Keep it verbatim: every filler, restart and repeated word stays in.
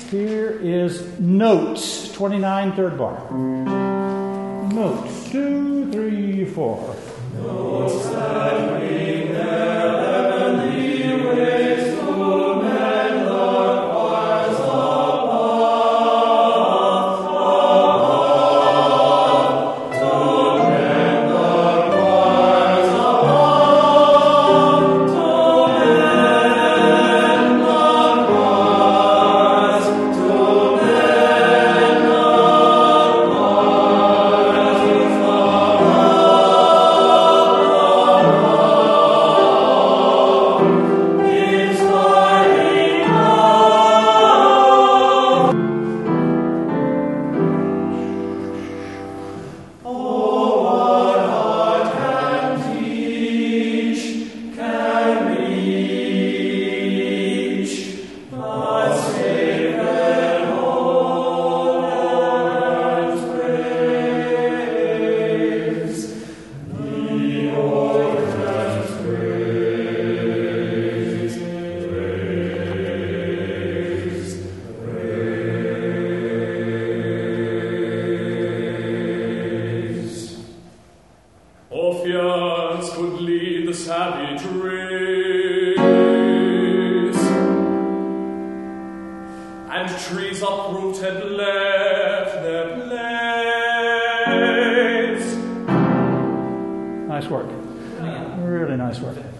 Here is notes, twenty-nine, third bar. Notes, two, three, four. Notes that bring their heavenly ways to men, the choirs above, above, to men, the choirs above, to men, the choirs, to men, the Orpheus could lead the savage race, and trees uprooted left their place. Nice work. Really nice work.